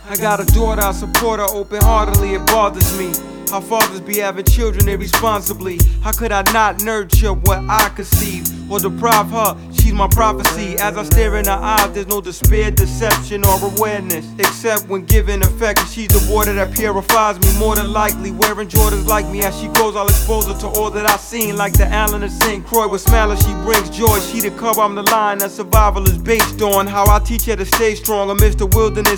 I got a daughter, I support her open-heartedly, it bothers me how fathers be having children irresponsibly. How could I not nurture what I conceived or deprive her? She's my prophecy. As I stare in her eyes, there's no despair, deception, or awareness, except when given effect. She's the water that purifies me. More than likely wearing Jordans like me. As she grows, I'll expose her to all that I've seen, like the Allen and St. Croix. With smiling, she brings joy. She the cover, I'm the line that survival is based on. How I teach her to stay strong amidst the wilderness